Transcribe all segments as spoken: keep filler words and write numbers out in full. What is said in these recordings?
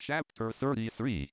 Chapter thirty-three.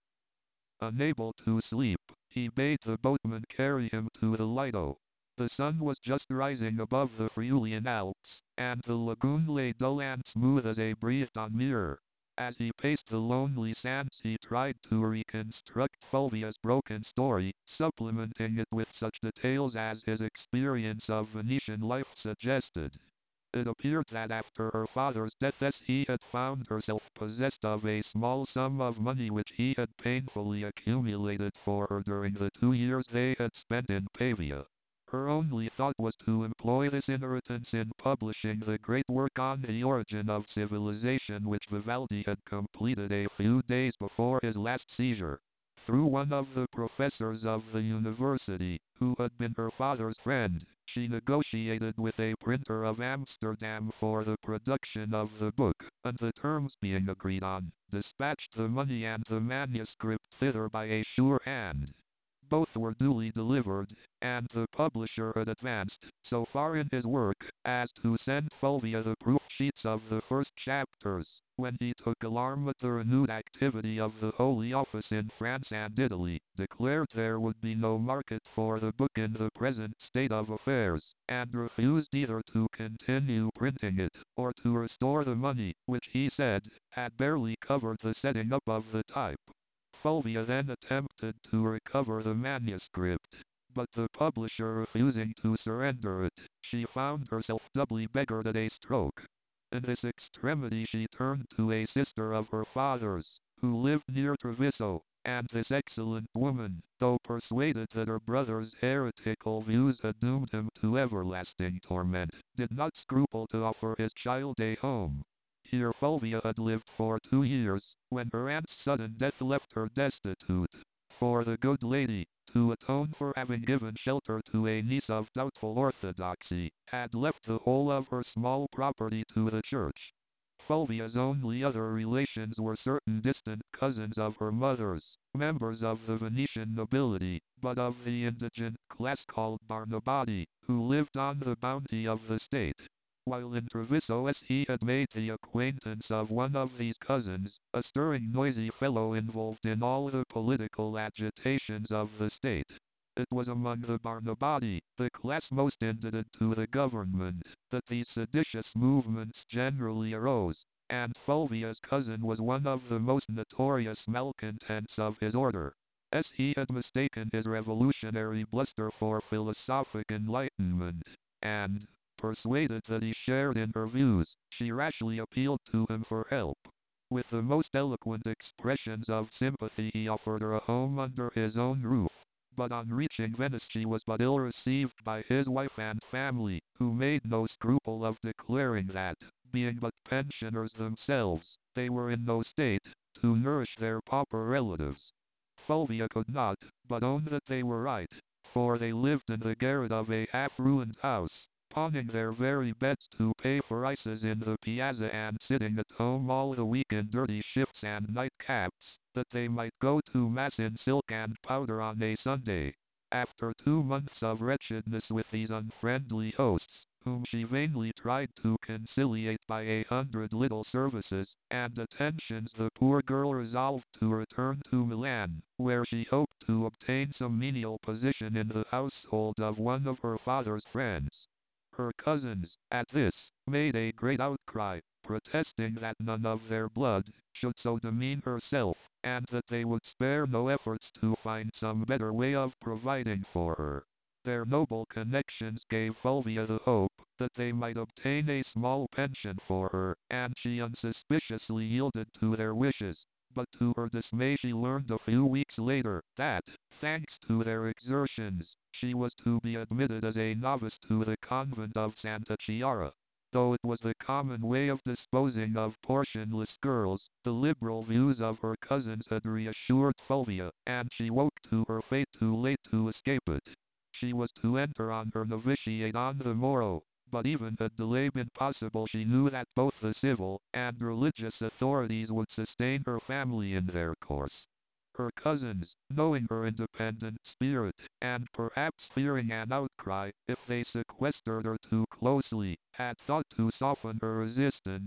Unable to sleep, he bade the boatman carry him to the Lido. The sun was just rising above the Friulian Alps, and the lagoon lay dull and smooth as a breathed-on mirror. As he paced the lonely sands he tried to reconstruct Fulvia's broken story, supplementing it with such details as his experience of Venetian life suggested. It appeared that after her father's death she had found herself possessed of a small sum of money which he had painfully accumulated for her during the two years they had spent in Pavia. Her only thought was to employ this inheritance in publishing the great work on the origin of civilization which Vivaldi had completed a few days before his last seizure. Through one of the professors of the university, who had been her father's friend, she negotiated with a printer of Amsterdam for the production of the book, and the terms being agreed on, dispatched the money and the manuscript thither by a sure hand. Both were duly delivered, and the publisher had advanced so far in his work as to send Fulvia the proof sheets of the first chapters, when he took alarm at the renewed activity of the Holy Office in France and Italy, declared there would be no market for the book in the present state of affairs, and refused either to continue printing it, or to restore the money, which he said, had barely covered the setting up of the type. Fulvia then attempted to recover the manuscript, but the publisher refusing to surrender it, she found herself doubly beggared at a stroke. In this extremity she turned to a sister of her father's, who lived near Treviso, and this excellent woman, though persuaded that her brother's heretical views had doomed him to everlasting torment, did not scruple to offer his child a home. Here Fulvia had lived for two years, when her aunt's sudden death left her destitute. For the good lady, to atone for having given shelter to a niece of doubtful orthodoxy, had left the whole of her small property to the church. Fulvia's only other relations were certain distant cousins of her mother's, members of the Venetian nobility, but of the indigent class called Barnabati, who lived on the bounty of the state. While in Treviso he had made the acquaintance of one of these cousins, a stirring noisy fellow involved in all the political agitations of the state. It was among the Barnabati, the class most indebted to the government, that these seditious movements generally arose, and Fulvia's cousin was one of the most notorious malcontents of his order. As he had mistaken his revolutionary bluster for philosophic enlightenment, and, persuaded that he shared in her views, she rashly appealed to him for help. With the most eloquent expressions of sympathy he offered her a home under his own roof, but on reaching Venice she was but ill received by his wife and family, who made no scruple of declaring that, being but pensioners themselves, they were in no state to nourish their pauper relatives. Fulvia could not but own that they were right, for they lived in the garret of a half-ruined house, pawning their very beds to pay for ices in the piazza and sitting at home all the week in dirty shifts and nightcaps, that they might go to mass in silk and powder on a Sunday. After two months of wretchedness with these unfriendly hosts, whom she vainly tried to conciliate by a hundred little services and attentions, the poor girl resolved to return to Milan, where she hoped to obtain some menial position in the household of one of her father's friends. Her cousins, at this, made a great outcry, protesting that none of their blood should so demean herself, and that they would spare no efforts to find some better way of providing for her. Their noble connections gave Fulvia the hope that they might obtain a small pension for her, and she unsuspiciously yielded to their wishes. But to her dismay she learned a few weeks later that, thanks to their exertions, she was to be admitted as a novice to the convent of Santa Chiara. Though it was the common way of disposing of portionless girls, the liberal views of her cousins had reassured Fulvia, and she woke to her fate too late to escape it. She was to enter on her novitiate on the morrow, but even had delay been possible she knew that both the civil and religious authorities would sustain her family in their course. Her cousins, knowing her independent spirit, and perhaps fearing an outcry if they sequestered her too closely, had thought to soften her resistance,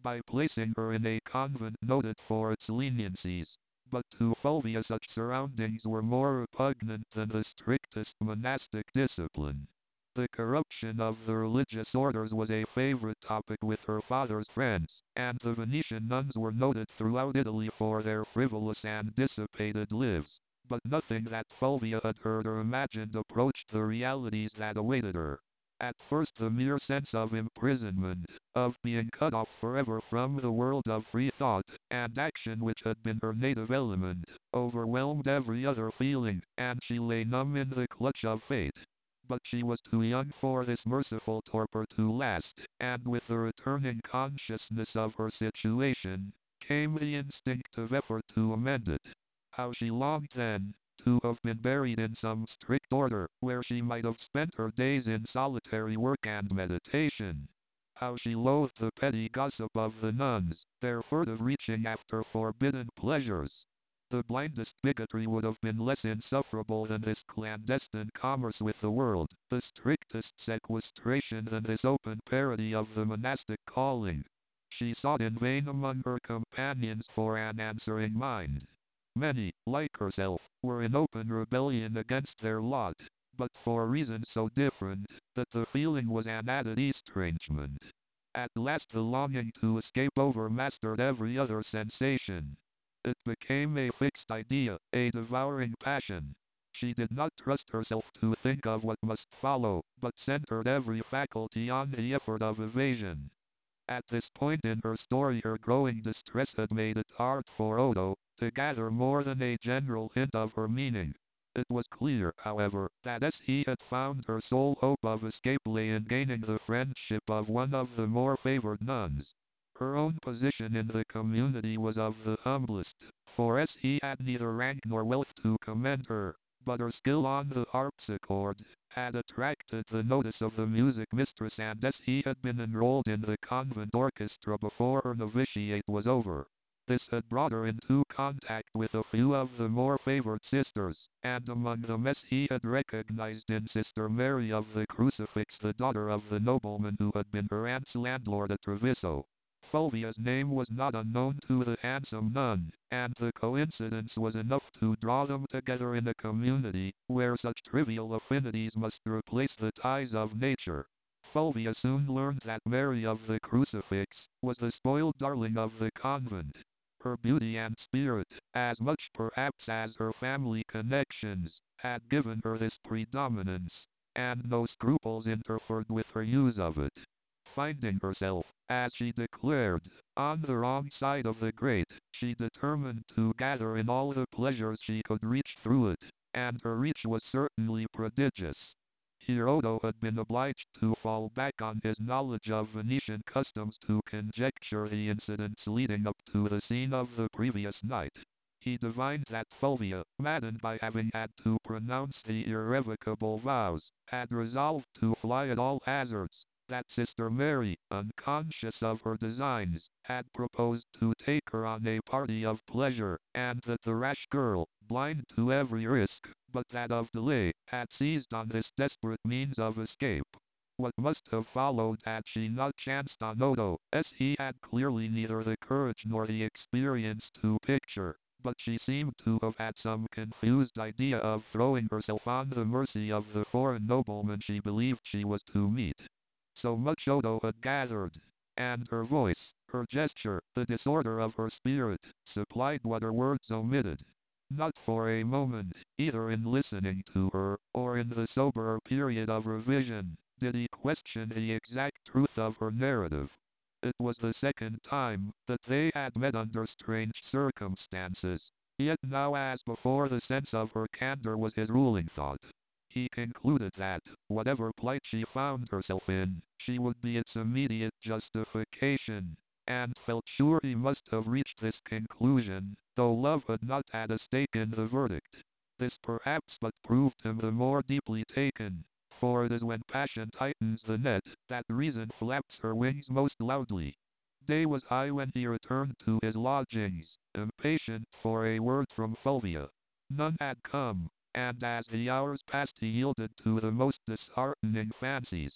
by placing her in a convent noted for its leniencies. But to Fulvia such surroundings were more repugnant than the strictest monastic discipline. The corruption of the religious orders was a favorite topic with her father's friends, and the Venetian nuns were noted throughout Italy for their frivolous and dissipated lives. But nothing that Fulvia had heard or imagined approached the realities that awaited her. At first the mere sense of imprisonment, of being cut off forever from the world of free thought and action which had been her native element, overwhelmed every other feeling, and she lay numb in the clutch of fate. But she was too young for this merciful torpor to last, and with the returning consciousness of her situation, came the instinctive effort to amend it. How she longed then, to have been buried in some strict order, where she might have spent her days in solitary work and meditation. How she loathed the petty gossip of the nuns, their furtive reaching after forbidden pleasures. The blindest bigotry would have been less insufferable than this clandestine commerce with the world, the strictest sequestration than this open parody of the monastic calling. She sought in vain among her companions for an answering mind. Many, like herself, were in open rebellion against their lot, but for reasons so different, that the feeling was an added estrangement. At last the longing to escape overmastered every other sensation. It became a fixed idea, a devouring passion. She did not trust herself to think of what must follow, but centered every faculty on the effort of evasion. At this point in her story her growing distress had made it hard for Odo to gather more than a general hint of her meaning. It was clear, however, that as he had found her sole hope of escape lay in gaining the friendship of one of the more favored nuns. Her own position in the community was of the humblest, for as he had neither rank nor wealth to commend her, but her skill on the harpsichord had attracted the notice of the music mistress, and as he had been enrolled in the convent orchestra before her novitiate was over, this had brought her into contact with a few of the more favored sisters, and among them as he had recognized in Sister Mary of the Crucifix, the daughter of the nobleman who had been her aunt's landlord at Treviso. Fulvia's name was not unknown to the handsome nun, and the coincidence was enough to draw them together in a community, where such trivial affinities must replace the ties of nature. Fulvia soon learned that Mary of the Crucifix was the spoiled darling of the convent. Her beauty and spirit, as much perhaps as her family connections, had given her this predominance, and no scruples interfered with her use of it. Finding herself, as she declared, on the wrong side of the grate, she determined to gather in all the pleasures she could reach through it, and her reach was certainly prodigious. Here Odo had been obliged to fall back on his knowledge of Venetian customs to conjecture the incidents leading up to the scene of the previous night. He divined that Fulvia, maddened by having had to pronounce the irrevocable vows, had resolved to fly at all hazards. That Sister Mary, unconscious of her designs, had proposed to take her on a party of pleasure, and that the rash girl, blind to every risk, but that of delay, had seized on this desperate means of escape. What must have followed had she not chanced on Odo, as he had clearly neither the courage nor the experience to picture, but she seemed to have had some confused idea of throwing herself on the mercy of the foreign nobleman she believed she was to meet. So much Odo had gathered, and her voice, her gesture, the disorder of her spirit, supplied what her words omitted. Not for a moment, either in listening to her, or in the soberer period of revision, did he question the exact truth of her narrative. It was the second time that they had met under strange circumstances, yet now as before the sense of her candor was his ruling thought. He concluded that, whatever plight she found herself in, she would be its immediate justification, and felt sure he must have reached this conclusion, though love had not had a stake in the verdict. This perhaps but proved him the more deeply taken, for it is when passion tightens the net, that reason flaps her wings most loudly. Day was high when he returned to his lodgings, impatient for a word from Fulvia. None had come, and as the hours passed he yielded to the most disheartening fancies.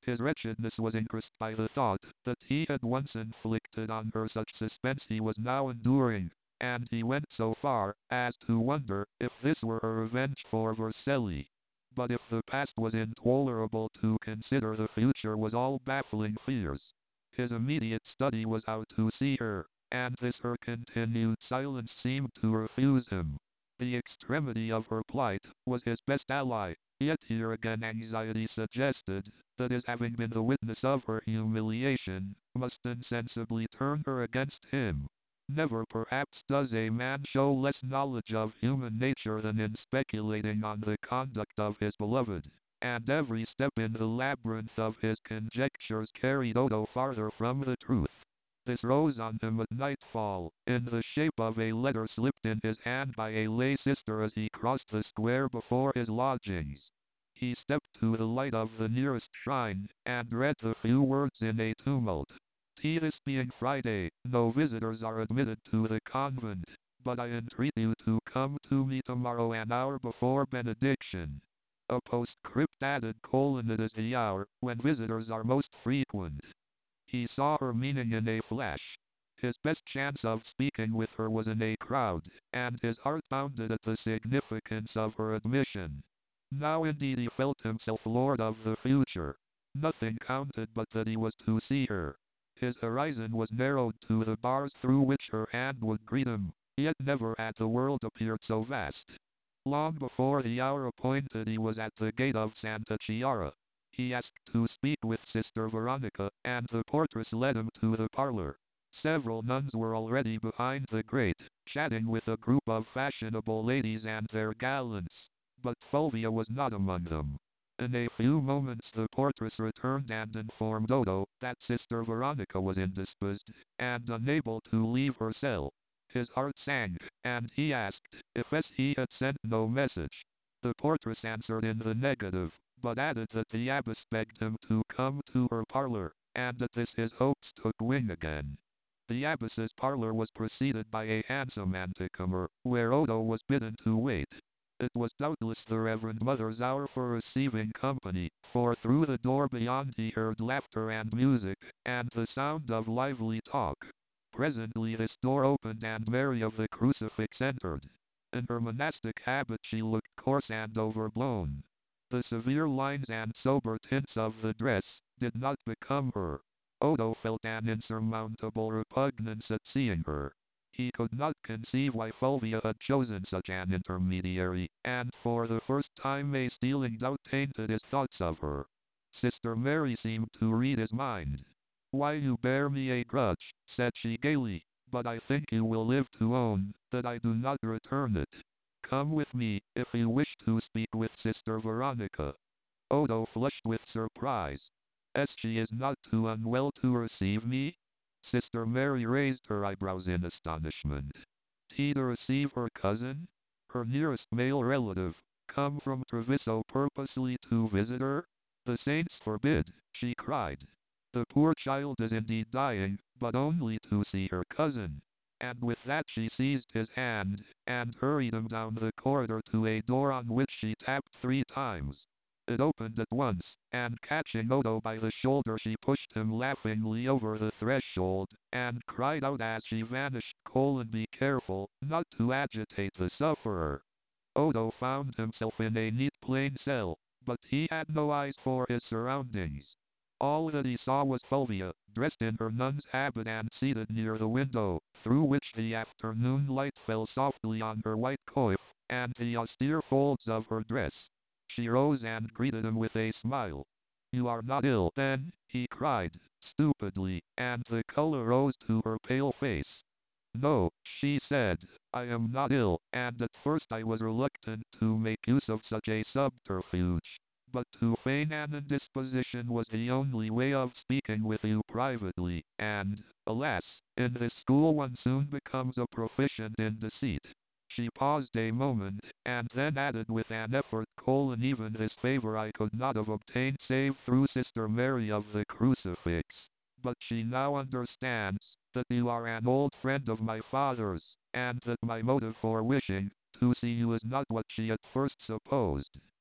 His wretchedness was increased by the thought that he had once inflicted on her such suspense he was now enduring, and he went so far as to wonder if this were a revenge for Vercelli. But if the past was intolerable to consider, the future was all baffling fears. His immediate study was how to see her, and this her continued silence seemed to refuse him. The extremity of her plight was his best ally, yet here again anxiety suggested that his having been the witness of her humiliation must insensibly turn her against him. Never perhaps does a man show less knowledge of human nature than in speculating on the conduct of his beloved, and every step in the labyrinth of his conjectures carried Odo farther from the truth. This rose on him at nightfall, in the shape of a letter slipped in his hand by a lay sister as he crossed the square before his lodgings. He stepped to the light of the nearest shrine, and read the few words in a tumult. "T This being Friday, no visitors are admitted to the convent, but I entreat you to come to me tomorrow an hour before benediction." A postscript added: colon, "It is the hour when visitors are most frequent." He saw her meaning in a flash. His best chance of speaking with her was in a crowd, and his heart bounded at the significance of her admission. Now indeed he felt himself lord of the future. Nothing counted but that he was to see her. His horizon was narrowed to the bars through which her hand would greet him, yet never had the world appeared so vast. Long before the hour appointed he was at the gate of Santa Chiara. He asked to speak with Sister Veronica, and the portress led him to the parlor. Several nuns were already behind the grate, chatting with a group of fashionable ladies and their gallants, but Fulvia was not among them. In a few moments the portress returned and informed Odo that Sister Veronica was indisposed, and unable to leave her cell. His heart sank, and he asked if as he had sent no message. The portress answered in the negative, but added that the abbess begged him to come to her parlor, and at this his hopes took wing again. The abbess's parlor was preceded by a handsome antecamer, where Odo was bidden to wait. It was doubtless the Reverend Mother's hour for receiving company, for through the door beyond he heard laughter and music, and the sound of lively talk. Presently this door opened and Mary of the Crucifix entered. In her monastic habit she looked coarse and overblown. The severe lines and sober tints of the dress did not become her. Odo felt an insurmountable repugnance at seeing her. He could not conceive why Fulvia had chosen such an intermediary, and for the first time a stealing doubt tainted his thoughts of her. Sister Mary seemed to read his mind. "Why, you bear me a grudge," said she gaily, "but I think you will live to own that I do not return it. Come with me, if you wish to speak with Sister Veronica." Odo flushed with surprise. "As she is not too unwell to receive me?" Sister Mary raised her eyebrows in astonishment. "T to receive her cousin? Her nearest male relative, come from Treviso purposely to visit her? The saints forbid!" she cried. "The poor child is indeed dying, but only to see her cousin." And with that she seized his hand, and hurried him down the corridor to a door on which she tapped three times. It opened at once, and catching Odo by the shoulder she pushed him laughingly over the threshold, and cried out as she vanished, "Colon, be careful not to agitate the sufferer." Odo found himself in a neat plain cell, but he had no eyes for his surroundings. All that he saw was Fulvia, dressed in her nun's habit and seated near the window, through which the afternoon light fell softly on her white coif, and the austere folds of her dress. She rose and greeted him with a smile. "You are not ill, then?" he cried, stupidly, and the color rose to her pale face. "No," she said, "I am not ill, and at first I was reluctant to make use of such a subterfuge. But to feign an indisposition was the only way of speaking with you privately, and, alas, in this school one soon becomes a proficient in deceit." She paused a moment, and then added with an effort, "Colon, even this favor I could not have obtained save through Sister Mary of the Crucifix. But she now understands that you are an old friend of my father's, and that my motive for wishing to see you is not what she at first supposed."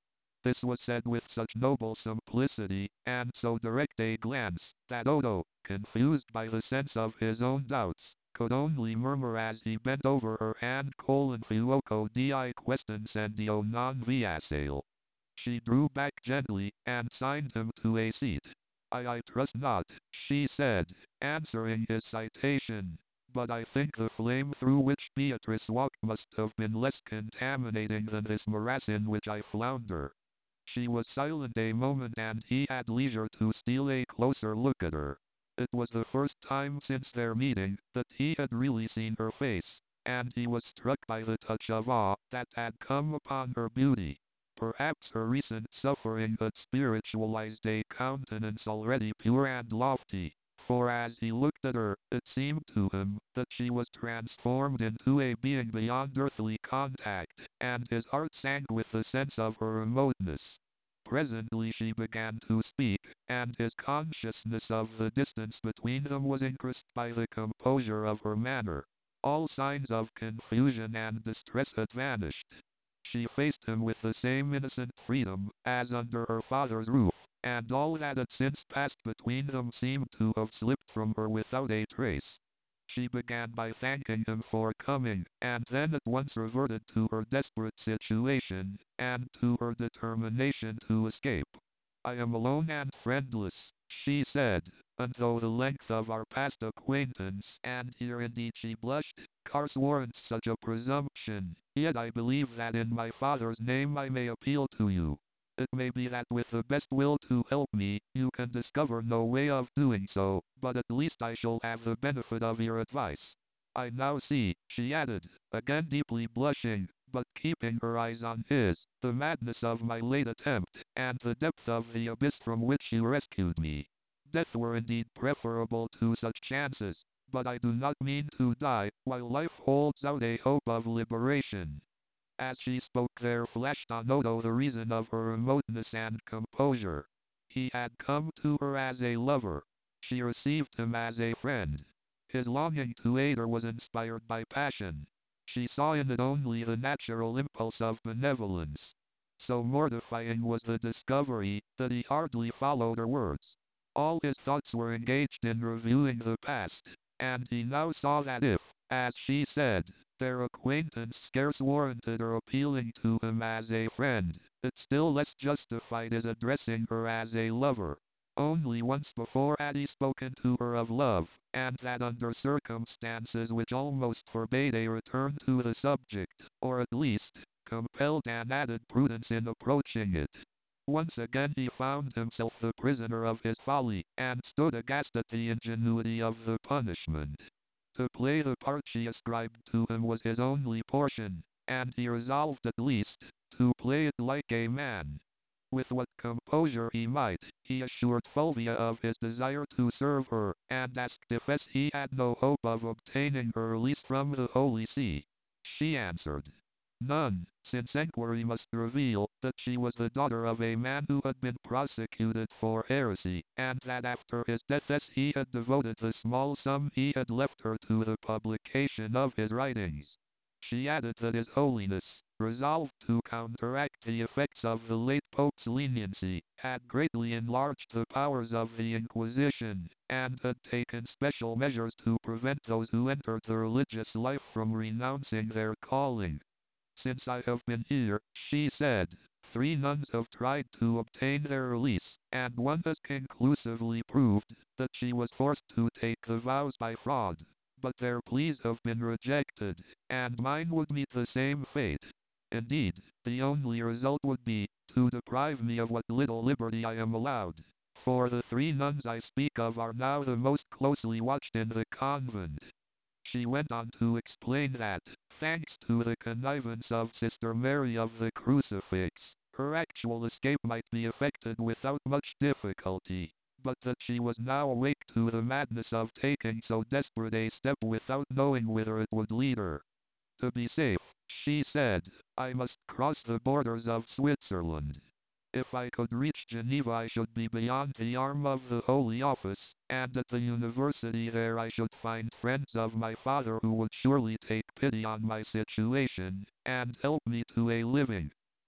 This was said with such noble simplicity, and so direct a glance, that Odo, confused by the sense of his own doubts, could only murmur as he bent over her hand colon fuoco di queston sendio non viasale. She drew back gently, and signed him to a seat. I I trust not, she said, answering his citation. But I think the flame through which Beatrice walked must have been less contaminating than this morass in which I flounder. She was silent a moment, and he had leisure to steal a closer look at her. It was the first time since their meeting that he had really seen her face, and he was struck by the touch of awe that had come upon her beauty. Perhaps her recent suffering had spiritualized a countenance already pure and lofty, for as he looked at her, it seemed to him that she was transformed into a being beyond earthly contact, and his heart sank with the sense of her remoteness. Presently she began to speak, and his consciousness of the distance between them was increased by the composure of her manner. All signs of confusion and distress had vanished. She faced him with the same innocent freedom as under her father's roof, and all that had since passed between them seemed to have slipped from her without a trace. She began by thanking him for coming, and then at once reverted to her desperate situation, and to her determination to escape. I am alone and friendless, she said, and though the length of our past acquaintance, and here indeed she blushed, scarce warrants such a presumption, yet I believe that in my father's name I may appeal to you. It may be that with the best will to help me, you can discover no way of doing so, but at least I shall have the benefit of your advice. I now see, she added, again deeply blushing, but keeping her eyes on his, the madness of my late attempt, and the depth of the abyss from which you rescued me. Death were indeed preferable to such chances, but I do not mean to die, while life holds out a hope of liberation. As she spoke there flashed on Odo the reason of her remoteness and composure. He had come to her as a lover. She received him as a friend. His longing to aid her was inspired by passion. She saw in it only the natural impulse of benevolence. So mortifying was the discovery, that he hardly followed her words. All his thoughts were engaged in reviewing the past, and he now saw that if, as she said, their acquaintance scarce warranted her appealing to him as a friend, it still less justified his addressing her as a lover. Only once before had he spoken to her of love, and that under circumstances which almost forbade a return to the subject, or at least, compelled an added prudence in approaching it. Once again he found himself the prisoner of his folly, and stood aghast at the ingenuity of the punishment. To play the part she ascribed to him was his only portion, and he resolved at least to play it like a man. With what composure he might, he assured Fulvia of his desire to serve her, and asked if as he had no hope of obtaining her release from the Holy See. She answered, none, since enquiry must reveal that she was the daughter of a man who had been prosecuted for heresy, and that after his death as he had devoted the small sum he had left her to the publication of his writings. She added that His Holiness, resolved to counteract the effects of the late Pope's leniency, had greatly enlarged the powers of the Inquisition, and had taken special measures to prevent those who entered the religious life from renouncing their calling. Since I have been here, she said, three nuns have tried to obtain their release, and one has conclusively proved that she was forced to take the vows by fraud. But their pleas have been rejected, and mine would meet the same fate. Indeed, the only result would be to deprive me of what little liberty I am allowed, for the three nuns I speak of are now the most closely watched in the convent. She went on to explain that, thanks to the connivance of Sister Mary of the Crucifix, her actual escape might be effected without much difficulty, but that she was now awake to the madness of taking so desperate a step without knowing whither it would lead her. To be safe, she said, I must cross the borders of Switzerland. If I could reach Geneva I should be beyond the arm of the Holy Office, and at the university there I should find friends of my father who would surely take pity on my situation, and help me to a living.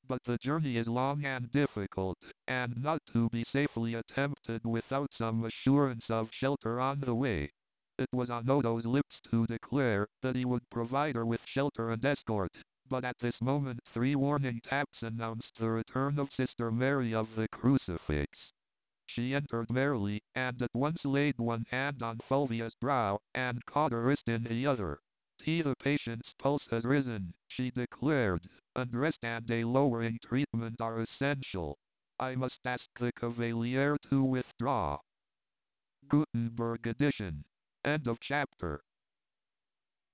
but the journey is long and difficult, and not to be safely attempted without some assurance of shelter on the way. It was on Odo's lips to declare that he would provide her with shelter and escort, but at this moment three warning taps announced the return of Sister Mary of the Crucifix. She entered merrily, and at once laid one hand on Fulvia's brow, and caught her wrist in the other. "T, the patient's pulse has risen," she declared, "and rest and a lowering treatment are essential. I must ask the Cavalier to withdraw." Gutenberg edition. End of chapter.